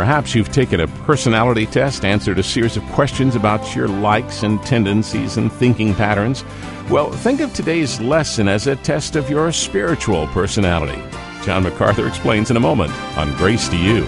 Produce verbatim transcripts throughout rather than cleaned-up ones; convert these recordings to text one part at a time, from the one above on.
Perhaps you've taken a personality test, answered a series of questions about your likes and tendencies and thinking patterns. Well, think of today's lesson as a test of your spiritual personality. John MacArthur explains in a moment on Grace to You.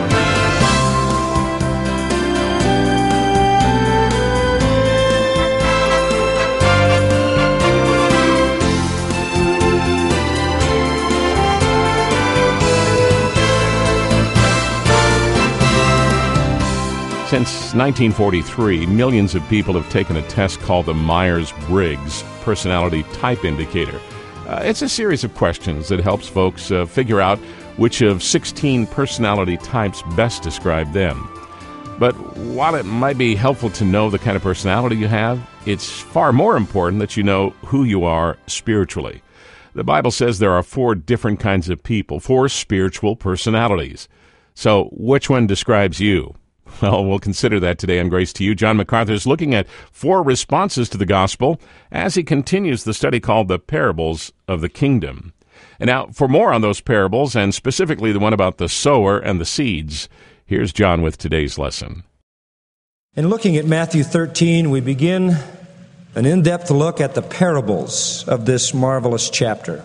Since nineteen forty-three, millions of people have taken a test called the Myers-Briggs Personality Type Indicator. Uh, it's a series of questions that helps folks uh, figure out which of sixteen personality types best describe them. But while it might be helpful to know the kind of personality you have, it's far more important that you know who you are spiritually. The Bible says there are four different kinds of people, four spiritual personalities. So which one describes you? Well, we'll consider that today on Grace to You. John MacArthur is looking at four responses to the gospel as he continues the study called The Parables of the Kingdom. And now, for more on those parables, and specifically the one about the sower and the seeds, here's John with today's lesson. In looking at Matthew thirteen, we begin an in-depth look at the parables of this marvelous chapter.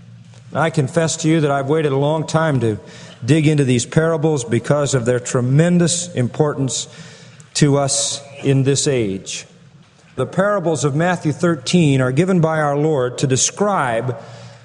I confess to you that I've waited a long time to dig into these parables because of their tremendous importance to us in this age. The parables of Matthew thirteen are given by our Lord to describe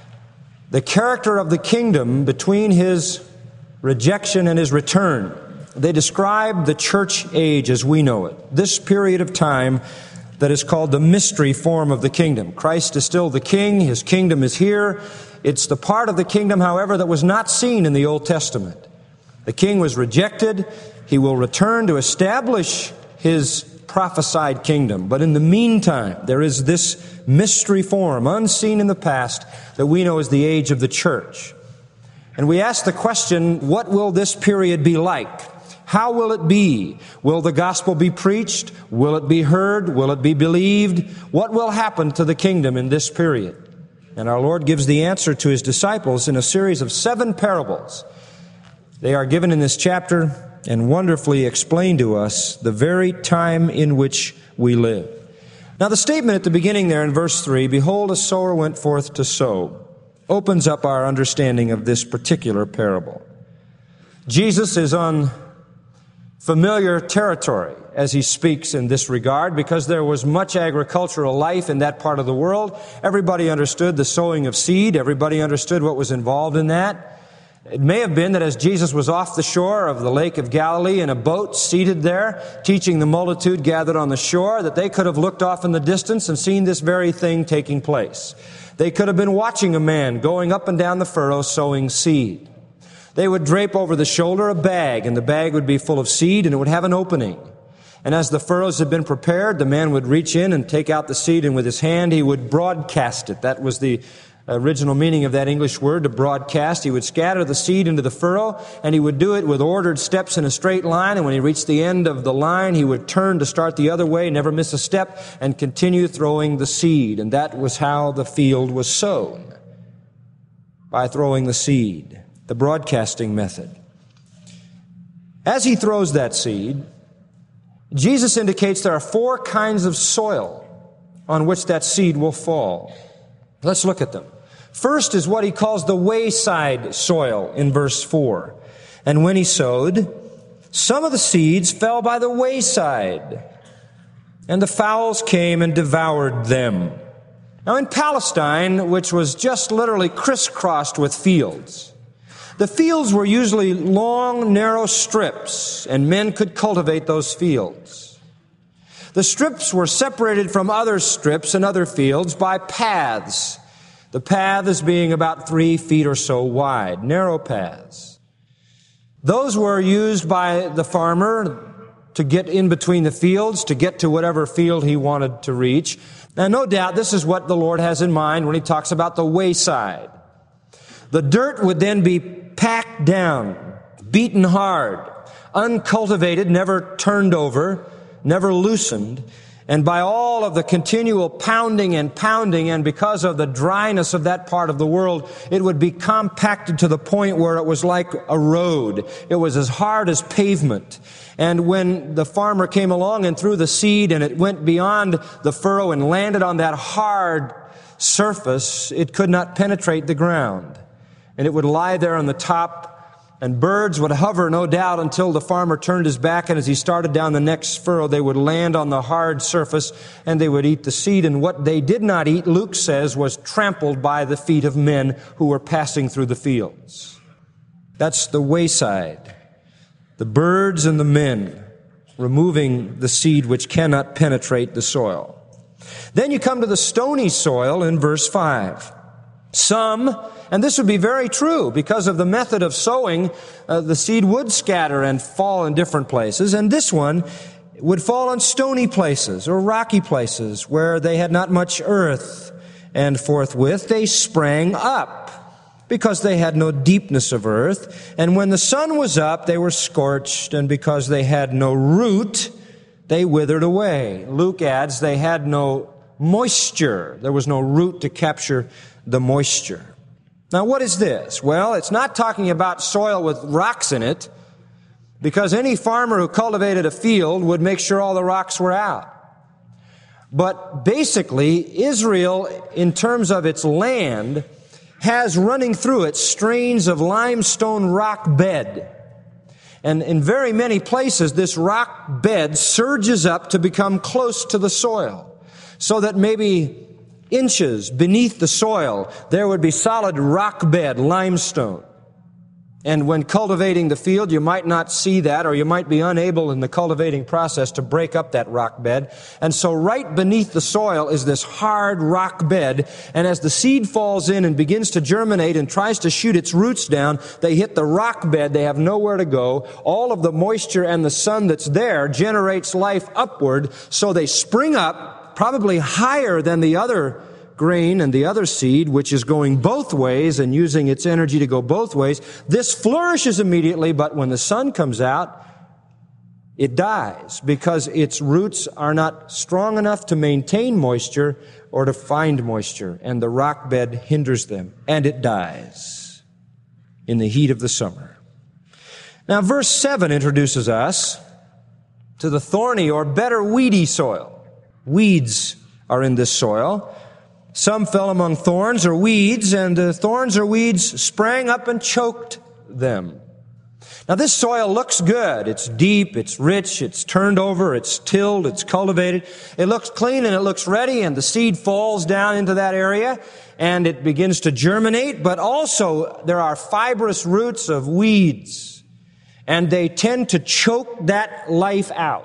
the character of the kingdom between His rejection and His return. They describe the church age as we know it, this period of time that is called the mystery form of the kingdom. Christ is still the king. His kingdom is here. It's the part of the kingdom, however, that was not seen in the Old Testament. The king was rejected. He will return to establish His prophesied kingdom. But in the meantime, there is this mystery form, unseen in the past, that we know as the age of the church. And we ask the question, what will this period be like? How will it be? Will the gospel be preached? Will it be heard? Will it be believed? What will happen to the kingdom in this period? And our Lord gives the answer to His disciples in a series of seven parables. They are given in this chapter and wonderfully explain to us the very time in which we live. Now, the statement at the beginning there in verse three, "Behold, a sower went forth to sow," opens up our understanding of this particular parable. Jesus is on familiar territory as He speaks in this regard, because there was much agricultural life in that part of the world. Everybody understood the sowing of seed. Everybody understood what was involved in that. It may have been that as Jesus was off the shore of the Lake of Galilee in a boat, seated there, teaching the multitude gathered on the shore, that they could have looked off in the distance and seen this very thing taking place. They could have been watching a man going up and down the furrow sowing seed. They would drape over the shoulder a bag, and the bag would be full of seed, and it would have an opening. And as the furrows had been prepared, the man would reach in and take out the seed, and with his hand he would broadcast it. That was the original meaning of that English word, to broadcast. He would scatter the seed into the furrow, and he would do it with ordered steps in a straight line, and when he reached the end of the line, he would turn to start the other way, never miss a step, and continue throwing the seed. And that was how the field was sown, by throwing the seed, the broadcasting method. As he throws that seed, Jesus indicates there are four kinds of soil on which that seed will fall. Let's look at them. First is what he calls the wayside soil in verse four. And when he sowed, some of the seeds fell by the wayside, and the fowls came and devoured them. Now in Palestine, which was just literally crisscrossed with fields, the fields were usually long, narrow strips, and men could cultivate those fields. The strips were separated from other strips and other fields by paths. The paths being about three feet or so wide, narrow paths. Those were used by the farmer to get in between the fields, to get to whatever field he wanted to reach. Now, no doubt this is what the Lord has in mind when he talks about the wayside. The dirt would then be packed down, beaten hard, uncultivated, never turned over, never loosened, And by all of the continual pounding and pounding, and because of the dryness of that part of the world, it would be compacted to the point where it was like a road. It was as hard as pavement. And when the farmer came along and threw the seed and it went beyond the furrow and landed on that hard surface, it could not penetrate the ground. And it would lie there on the top, and birds would hover, no doubt, until the farmer turned his back, and as he started down the next furrow, they would land on the hard surface, and they would eat the seed. And what they did not eat, Luke says, was trampled by the feet of men who were passing through the fields. That's the wayside. The birds and the men removing the seed which cannot penetrate the soil. Then you come to the stony soil in verse five. Some, and this would be very true because of the method of sowing, uh, the seed would scatter and fall in different places, and this one would fall on stony places or rocky places where they had not much earth, and forthwith they sprang up because they had no deepness of earth, and when the sun was up they were scorched, and because they had no root they withered away. Luke adds they had no moisture. There was no root to capture the moisture. Now, what is this? Well, it's not talking about soil with rocks in it, because any farmer who cultivated a field would make sure all the rocks were out. But basically, Israel, in terms of its land, has running through it strains of limestone rock bed. And in very many places, this rock bed surges up to become close to the soil, so that maybe inches beneath the soil, there would be solid rock bed, limestone. And when cultivating the field, you might not see that, or you might be unable in the cultivating process to break up that rock bed. And so right beneath the soil is this hard rock bed, and as the seed falls in and begins to germinate and tries to shoot its roots down, they hit the rock bed, they have nowhere to go. All of the moisture and the sun that's there generates life upward, so they spring up, probably higher than the other grain and the other seed, which is going both ways and using its energy to go both ways. This flourishes immediately, but when the sun comes out, it dies because its roots are not strong enough to maintain moisture or to find moisture, and the rock bed hinders them, and it dies in the heat of the summer. Now, verse seven introduces us to the thorny or better weedy soil. Weeds are in this soil. Some fell among thorns or weeds, and the thorns or weeds sprang up and choked them. Now, this soil looks good. It's deep, it's rich, it's turned over, it's tilled, it's cultivated. It looks clean and it looks ready, and the seed falls down into that area and it begins to germinate, but also there are fibrous roots of weeds, and they tend to choke that life out.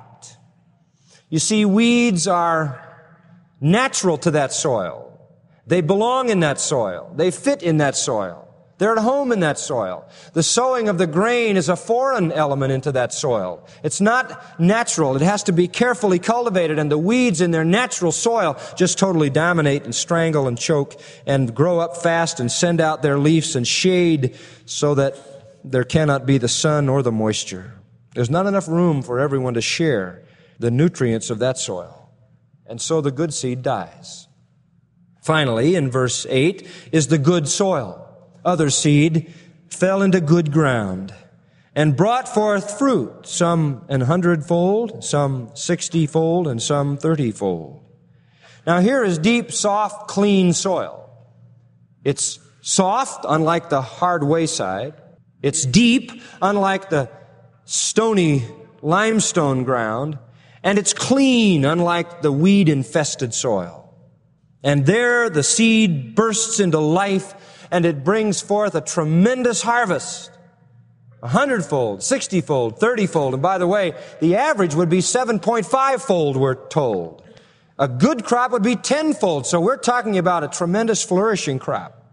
You see, weeds are natural to that soil. They belong in that soil. They fit in that soil. They're at home in that soil. The sowing of the grain is a foreign element into that soil. It's not natural. It has to be carefully cultivated, and the weeds in their natural soil just totally dominate and strangle and choke and grow up fast and send out their leaves and shade so that there cannot be the sun or the moisture. There's not enough room for everyone to share the nutrients of that soil. And so the good seed dies. Finally, in verse eight, is the good soil. Other seed fell into good ground and brought forth fruit, some an hundredfold, some sixtyfold, and some thirtyfold. Now here is deep, soft, clean soil. It's soft, unlike the hard wayside. It's deep, unlike the stony limestone ground. And it's clean, unlike the weed-infested soil. And there the seed bursts into life, and it brings forth a tremendous harvest. A hundredfold, sixtyfold, thirtyfold. And by the way, the average would be seven point five fold, we're told. A good crop would be tenfold. So we're talking about a tremendous flourishing crop.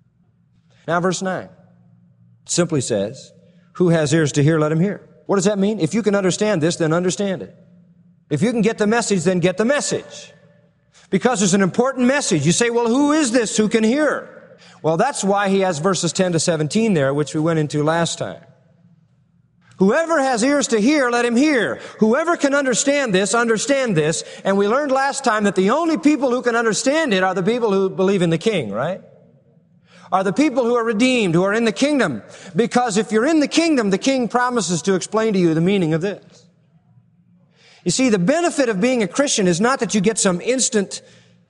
Now verse nine simply says, who has ears to hear, let him hear. What does that mean? If you can understand this, then understand it. If you can get the message, then get the message. Because there's an important message. You say, well, who is this who can hear? Well, that's why he has verses ten to seventeen there, which we went into last time. Whoever has ears to hear, let him hear. Whoever can understand this, understand this. And we learned last time that the only people who can understand it are the people who believe in the King, right? Are the people who are redeemed, who are in the kingdom. Because if you're in the kingdom, the King promises to explain to you the meaning of this. You see, the benefit of being a Christian is not that you get some instant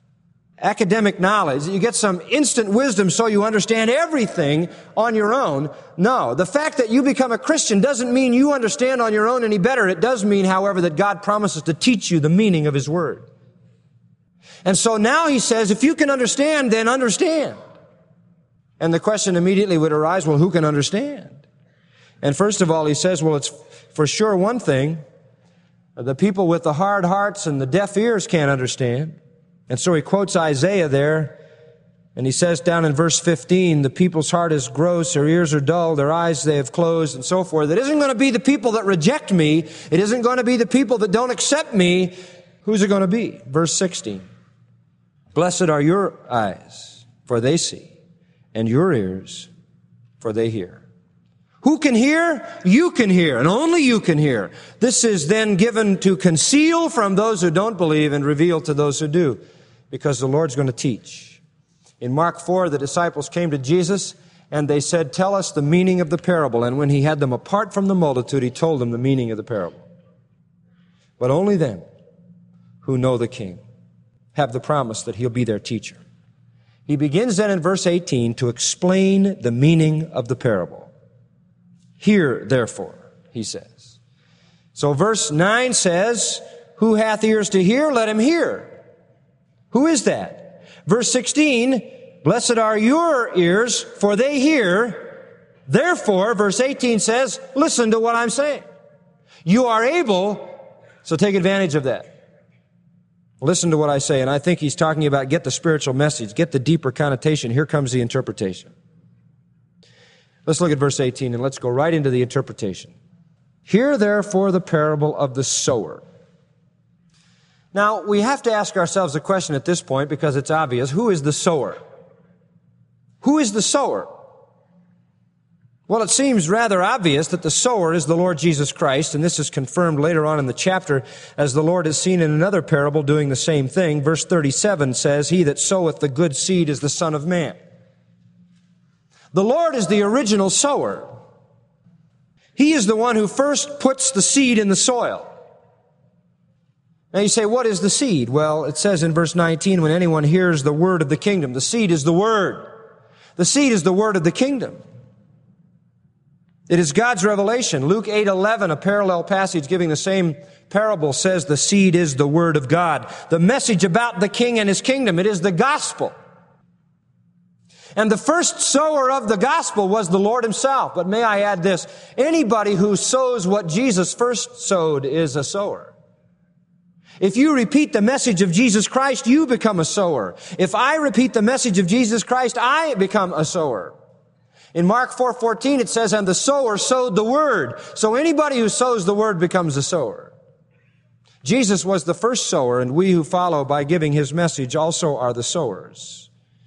academic knowledge, you get some instant wisdom so you understand everything on your own. No, the fact that you become a Christian doesn't mean you understand on your own any better. It does mean, however, that God promises to teach you the meaning of His Word. And so now He says, if you can understand, then understand. And the question immediately would arise, well, who can understand? And first of all, He says, well, it's for sure one thing, the people with the hard hearts and the deaf ears can't understand. And so He quotes Isaiah there, and He says down in verse fifteen, the people's heart is gross, their ears are dull, their eyes they have closed, and so forth. It isn't going to be the people that reject me. It isn't going to be the people that don't accept me. Who's it going to be? Verse sixteen. Blessed are your eyes, for they see, and your ears, for they hear. Who can hear? You can hear, and only you can hear. This is then given to conceal from those who don't believe and reveal to those who do, because the Lord's going to teach. In Mark four, the disciples came to Jesus, and they said, tell us the meaning of the parable. And when He had them apart from the multitude, He told them the meaning of the parable. But only them who know the King have the promise that He'll be their teacher. He begins then in verse eighteen to explain the meaning of the parable. Hear, therefore, He says. So verse nine says, who hath ears to hear, let him hear. Who is that? Verse sixteen, blessed are your ears, for they hear. Therefore, verse eighteen says, listen to what I'm saying. You are able, so take advantage of that. Listen to what I say. And I think he's talking about get the spiritual message, get the deeper connotation. Here comes the interpretation. Let's look at verse eighteen and let's go right into the interpretation. Hear therefore the parable of the sower. Now, we have to ask ourselves a question at this point because it's obvious. Who is the sower? Who is the sower? Well, it seems rather obvious that the sower is the Lord Jesus Christ, and this is confirmed later on in the chapter as the Lord is seen in another parable doing the same thing. Verse thirty-seven says, he that soweth the good seed is the Son of Man. The Lord is the original sower. He is the one who first puts the seed in the soil. Now you say, what is the seed? Well, it says in verse nineteen, when anyone hears the word of the kingdom, the seed is the word. The seed is the word of the kingdom. It is God's revelation. Luke eight eleven, a parallel passage giving the same parable, says the seed is the word of God. The message about the king and his kingdom. It is the gospel. And the first sower of the gospel was the Lord Himself. But may I add this, anybody who sows what Jesus first sowed is a sower. If you repeat the message of Jesus Christ, you become a sower. If I repeat the message of Jesus Christ, I become a sower. In Mark four fourteen, it says, and the sower sowed the word. So anybody who sows the word becomes a sower. Jesus was the first sower, and we who follow by giving His message also are the sowers.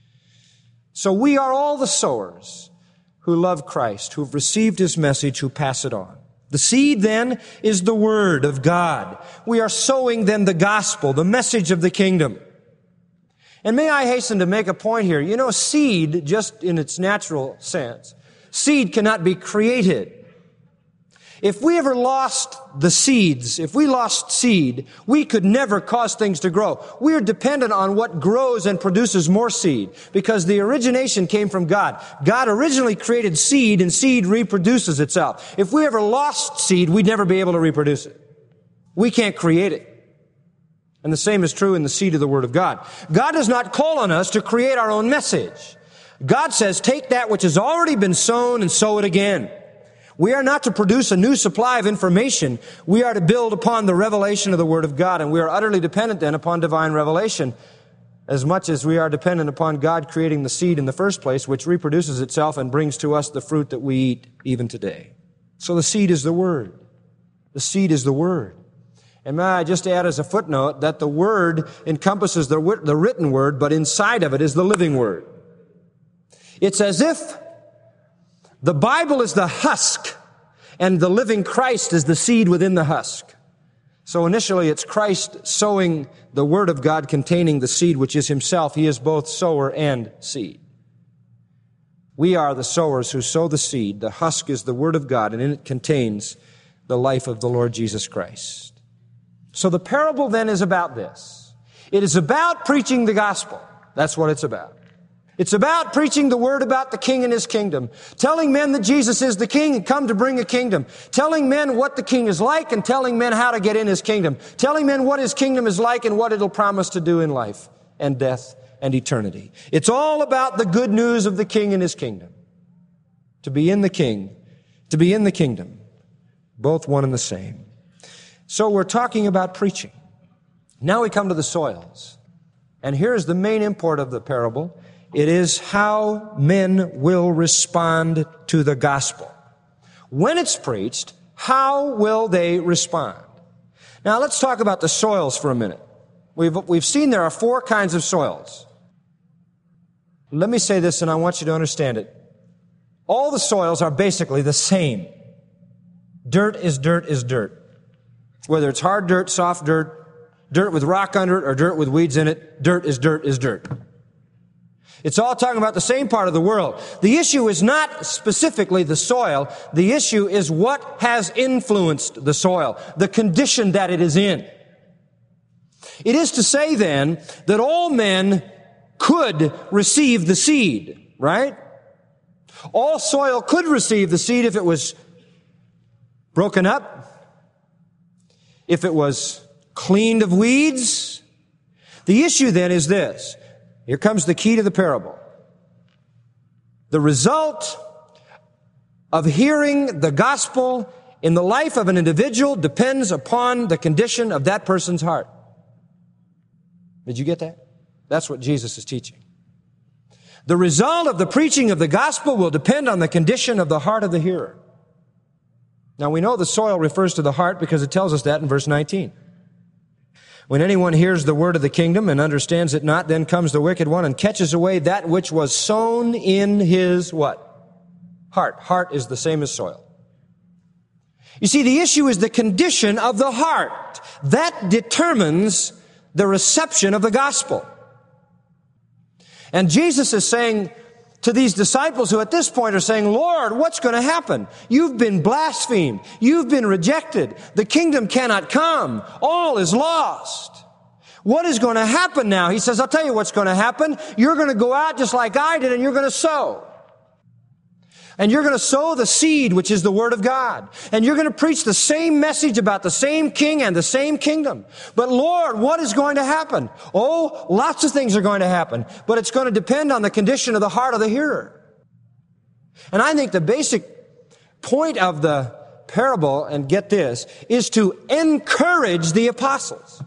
So we are all the sowers who love Christ, who've received His message, who pass it on. The seed then is the word of God. We are sowing then the gospel, the message of the kingdom. And may I hasten to make a point here. You know, seed, just in its natural sense, seed cannot be created. If we ever lost the seeds, if we lost seed, we could never cause things to grow. We are dependent on what grows and produces more seed because the origination came from God. God originally created seed and seed reproduces itself. If we ever lost seed, we'd never be able to reproduce it. We can't create it. And the same is true in the seed of the Word of God. God does not call on us to create our own message. God says, take that which has already been sown and sow it again. We are not to produce a new supply of information. We are to build upon the revelation of the Word of God, and we are utterly dependent then upon divine revelation as much as we are dependent upon God creating the seed in the first place, which reproduces itself and brings to us the fruit that we eat even today. So the seed is the Word. The seed is the Word. And may I just add as a footnote that the Word encompasses the, the written Word, but inside of it is the living Word. It's as if the Bible is the husk And the living Christ is the seed within the husk. So initially it's Christ sowing the Word of God containing the seed, which is Himself. He is both sower and seed. We are the sowers who sow the seed. The husk is the Word of God, and in it contains the life of the Lord Jesus Christ. So the parable then is about this. It is about preaching the gospel. That's what it's about. It's about preaching the word about the King and His kingdom, telling men that Jesus is the King and come to bring a kingdom, telling men what the King is like and telling men how to get in His kingdom, telling men what His kingdom is like and what it'll promise to do in life and death and eternity. It's all about the good news of the King and His kingdom. To be in the King, to be in the kingdom, both one and the same. So we're talking about preaching. Now we come to the soils. And here's the main import of the parable. It is how men will respond to the gospel. When it's preached, how will they respond? Now let's talk about the soils for a minute. We've, we've seen there are four kinds of soils. Let me say this and I want you to understand it. All the soils are basically the same. Dirt is dirt is dirt. Whether it's hard dirt, soft dirt, dirt with rock under it, or dirt with weeds in it, dirt is dirt is dirt. It's all talking about the same part of the world. The issue is not specifically the soil. The issue is what has influenced the soil, the condition that it is in. It is to say then that all men could receive the seed, right? All soil could receive the seed if it was broken up, if it was cleaned of weeds. The issue then is this. Here comes the key to the parable. The result of hearing the gospel in the life of an individual depends upon the condition of that person's heart. Did you get that? That's what Jesus is teaching. The result of the preaching of the gospel will depend on the condition of the heart of the hearer. Now we know the soil refers to the heart because it tells us that in verse nineteen. When anyone hears the word of the kingdom and understands it not, then comes the wicked one and catches away that which was sown in his what? Heart. Heart is the same as soil. You see, the issue is the condition of the heart. That determines the reception of the gospel. And Jesus is saying to these disciples who at this point are saying, Lord, what's going to happen? You've been blasphemed. You've been rejected. The kingdom cannot come. All is lost. What is going to happen now? He says, I'll tell you what's going to happen. You're going to go out just like I did and you're going to sow. And you're going to sow the seed, which is the Word of God. And you're going to preach the same message about the same King and the same kingdom. But Lord, what is going to happen? Oh, lots of things are going to happen. But it's going to depend on the condition of the heart of the hearer. And I think the basic point of the parable, and get this, is to encourage the apostles.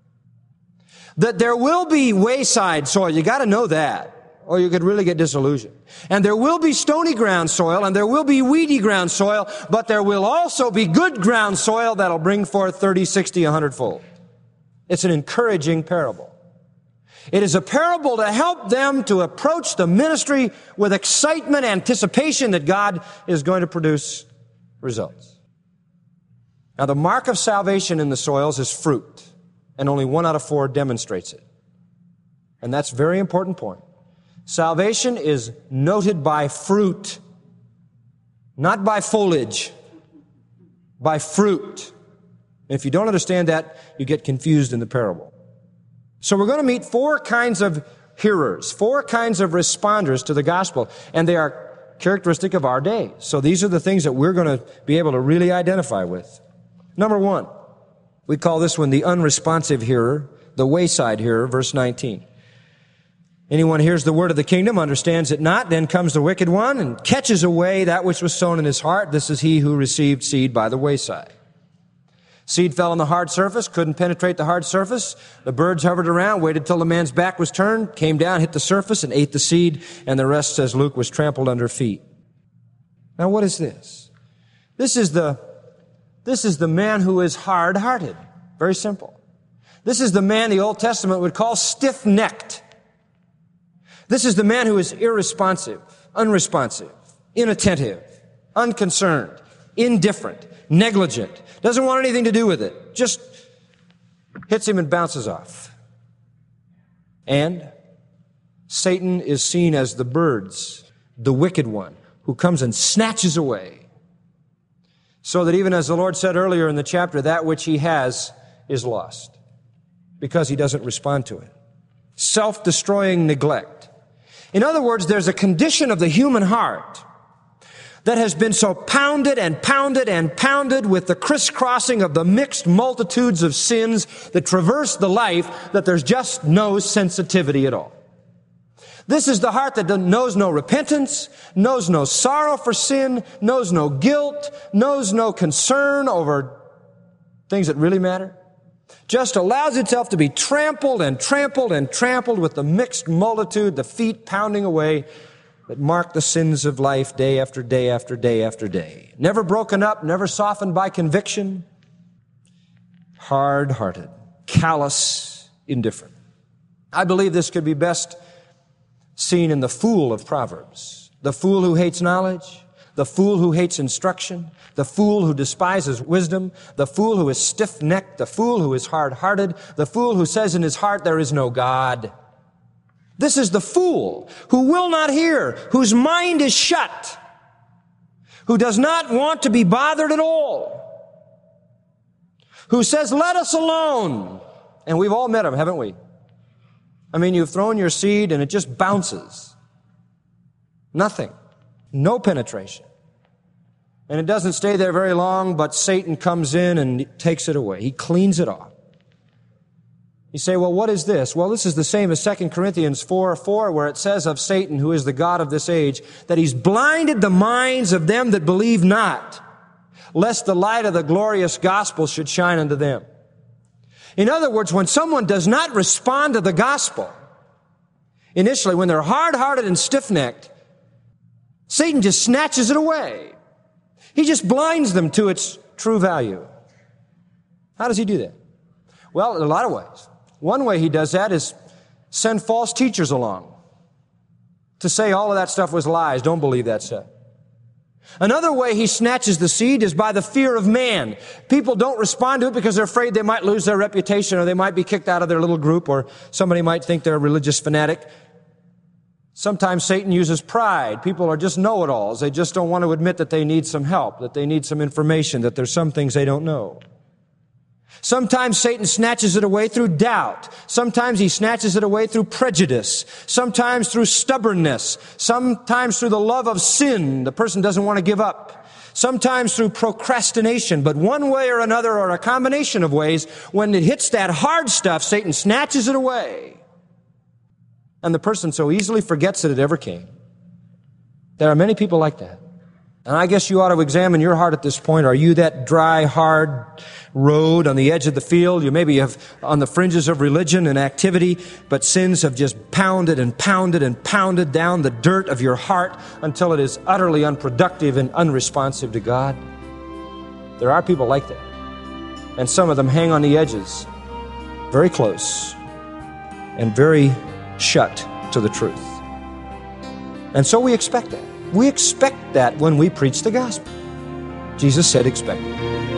That there will be wayside soil. You got to know that, or you could really get disillusioned. And there will be stony ground soil, and there will be weedy ground soil, but there will also be good ground soil that'll bring forth thirty, sixty, a hundred fold. It's an encouraging parable. It is a parable to help them to approach the ministry with excitement, anticipation that God is going to produce results. Now, the mark of salvation in the soils is fruit, and only one out of four demonstrates it. And that's a very important point. Salvation is noted by fruit, not by foliage, by fruit. And if you don't understand that, you get confused in the parable. So we're going to meet four kinds of hearers, four kinds of responders to the gospel, and they are characteristic of our day. So these are the things that we're going to be able to really identify with. Number one, we call this one the unresponsive hearer, the wayside hearer, verse nineteen. Anyone hears the word of the kingdom, understands it not, then comes the wicked one and catches away that which was sown in his heart. This is he who received seed by the wayside. Seed fell on the hard surface, couldn't penetrate the hard surface. The birds hovered around, waited till the man's back was turned, came down, hit the surface, and ate the seed, and the rest, says Luke, was trampled under feet. Now what is this? This is the, this is the man who is hard-hearted. Very simple. This is the man the Old Testament would call stiff-necked. This is the man who is irresponsive, unresponsive, inattentive, unconcerned. indifferent, negligent, doesn't want anything to do with it, just hits him and bounces off. And Satan is seen as the birds, the wicked one, who comes and snatches away. So that even as the Lord said earlier in the chapter, that which he has is lost because he doesn't respond to it. Self-destroying neglect. In other words, there's a condition of the human heart that has been so pounded and pounded and pounded with the crisscrossing of the mixed multitudes of sins that traverse the life that there's just no sensitivity at all. This is the heart that knows no repentance, knows no sorrow for sin, knows no guilt, knows no concern over things that really matter. Just allows itself to be trampled and trampled and trampled with the mixed multitude, the feet pounding away that mark the sins of life day after day after day after day. Never broken up, never softened by conviction. Hard-hearted, callous, indifferent. I believe this could be best seen in the fool of Proverbs. The fool who hates knowledge, the fool who hates instruction, the fool who despises wisdom, the fool who is stiff-necked, the fool who is hard-hearted, the fool who says in his heart there is no God. This is the fool who will not hear, whose mind is shut, who does not want to be bothered at all, who says, let us alone. And we've all met him, haven't we? I mean, you've thrown your seed and it just bounces. Nothing. No penetration. And it doesn't stay there very long, but Satan comes in and takes it away. He cleans it off. You say, well, what is this? Well, this is the same as Second Corinthians four four, where it says of Satan, who is the god of this age, that he's blinded the minds of them that believe not, lest the light of the glorious gospel should shine unto them. In other words, when someone does not respond to the gospel, initially, when they're hard-hearted and stiff-necked, Satan just snatches it away. He just blinds them to its true value. How does he do that? Well, in a lot of ways. One way he does that is send false teachers along to say all of that stuff was lies. Don't believe that stuff. Another way he snatches the seed is by the fear of man. People don't respond to it because they're afraid they might lose their reputation, or they might be kicked out of their little group, or somebody might think they're a religious fanatic. Sometimes Satan uses pride. People are just know-it-alls. They just don't want to admit that they need some help, that they need some information, that there's some things they don't know. Sometimes Satan snatches it away through doubt. Sometimes he snatches it away through prejudice. Sometimes through stubbornness. Sometimes through the love of sin. The person doesn't want to give up. Sometimes through procrastination. But one way or another, or a combination of ways, when it hits that hard stuff, Satan snatches it away. And the person so easily forgets that it ever came. There are many people like that. And I guess you ought to examine your heart at this point. Are you that dry, hard road on the edge of the field? You maybe have on the fringes of religion and activity, but sins have just pounded and pounded and pounded down the dirt of your heart until it is utterly unproductive and unresponsive to God. There are people like that. And some of them hang on the edges, very close and very shut to the truth. And so we expect that. We expect that when we preach the gospel. Jesus said, expect it.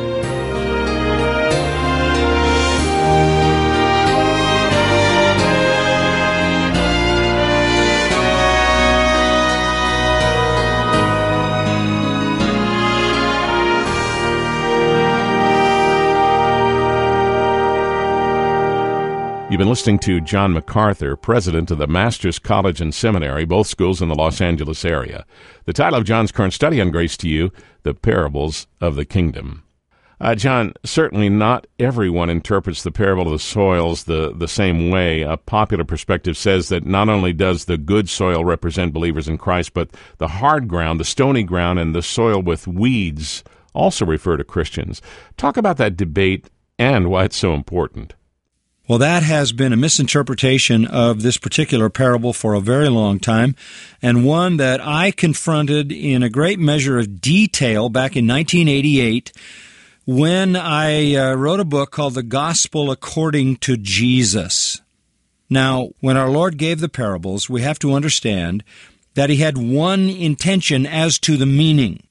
You've been listening to John MacArthur, president of the Masters College and Seminary, both schools in the Los Angeles area. The title of John's current study on Grace to You, The Parables of the Kingdom. Uh, John, certainly not everyone interprets the parable of the soils the, the same way. A popular perspective says that not only does the good soil represent believers in Christ, but the hard ground, the stony ground, and the soil with weeds also refer to Christians. Talk about that debate and why it's so important. Well, that has been a misinterpretation of this particular parable for a very long time, and one that I confronted in a great measure of detail back in nineteen eighty-eight when I uh, wrote a book called The Gospel According to Jesus. Now, when our Lord gave the parables, we have to understand that he had one intention as to the meaning.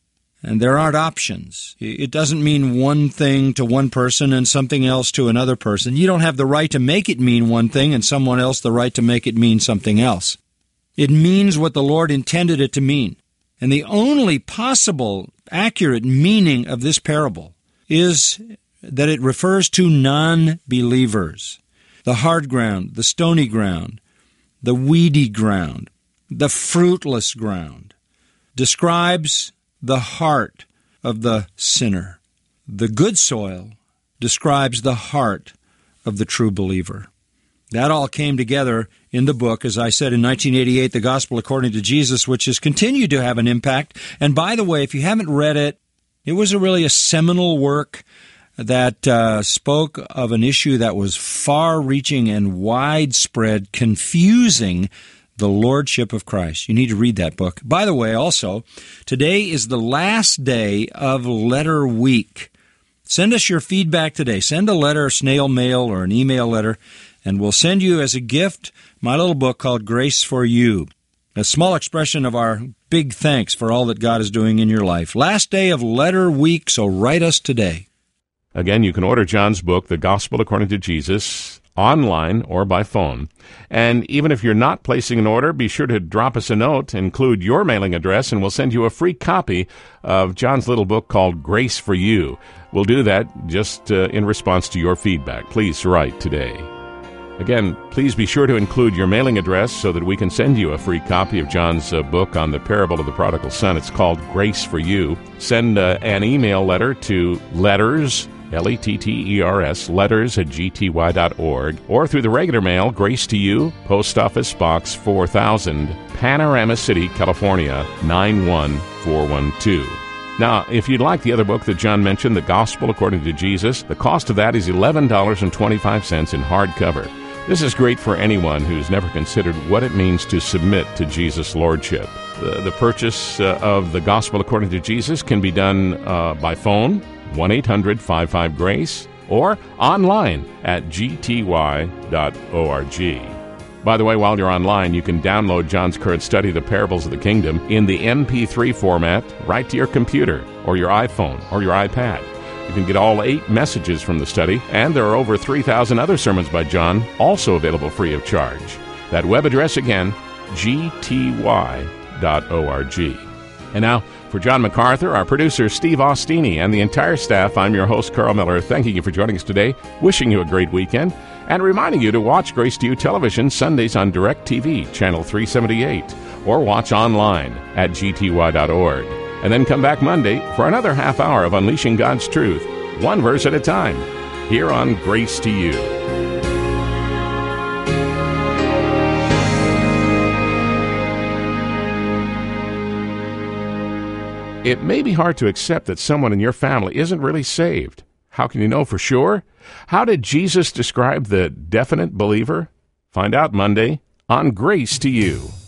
And there aren't options. It doesn't mean one thing to one person and something else to another person. You don't have the right to make it mean one thing and someone else the right to make it mean something else. It means what the Lord intended it to mean. And the only possible accurate meaning of this parable is that it refers to non-believers. The hard ground, the stony ground, the weedy ground, the fruitless ground, describes the heart of the sinner. The good soil describes the heart of the true believer. That all came together in the book, as I said, in nineteen eighty-eight, The Gospel According to Jesus, which has continued to have an impact. And by the way, if you haven't read it, it was a really a seminal work that uh, spoke of an issue that was far-reaching and widespread, confusing the Lordship of Christ. You need to read that book. By the way, also, today is the last day of Letter Week. Send us your feedback today. Send a letter, snail mail, or an email letter, and we'll send you as a gift my little book called Grace for You, a small expression of our big thanks for all that God is doing in your life. Last day of Letter Week, so write us today. Again, you can order John's book, The Gospel According to Jesus, online or by phone. And even if you're not placing an order, be sure to drop us a note, include your mailing address, and we'll send you a free copy of John's little book called Grace for You. We'll do that just uh, in response to your feedback. Please write today. Again, please be sure to include your mailing address so that we can send you a free copy of John's uh, book on the parable of the prodigal son. It's called Grace for You. Send uh, an email letter to letters, L E T T E R S, letters at g t y dot org, or through the regular mail, Grace to You, Post Office Box four thousand, Panorama City, California, nine one four one two. Now, if you'd like the other book that John mentioned, The Gospel According to Jesus, the cost of that is eleven dollars and twenty-five cents in hardcover. This is great for anyone who's never considered what it means to submit to Jesus' Lordship. The, the purchase uh, of The Gospel According to Jesus can be done uh, by phone, one eight hundred five five GRACE, or online at g t y dot org. By the way, while you're online, you can download John's current study, The Parables of the Kingdom, in the M P three format right to your computer or your iPhone or your iPad. You can get all eight messages from the study, and there are over three thousand other sermons by John, also available free of charge. That web address again, g t y dot org. And now, for John MacArthur, our producer Steve Austini, and the entire staff, I'm your host, Carl Miller, thanking you for joining us today, wishing you a great weekend, and reminding you to watch Grace to You Television Sundays on DirecTV, Channel three seventy-eight, or watch online at g t y dot org. And then come back Monday for another half hour of Unleashing God's Truth, one verse at a time, here on Grace to You. It may be hard to accept that someone in your family isn't really saved. How can you know for sure? How did Jesus describe the definite believer? Find out Monday on Grace to You.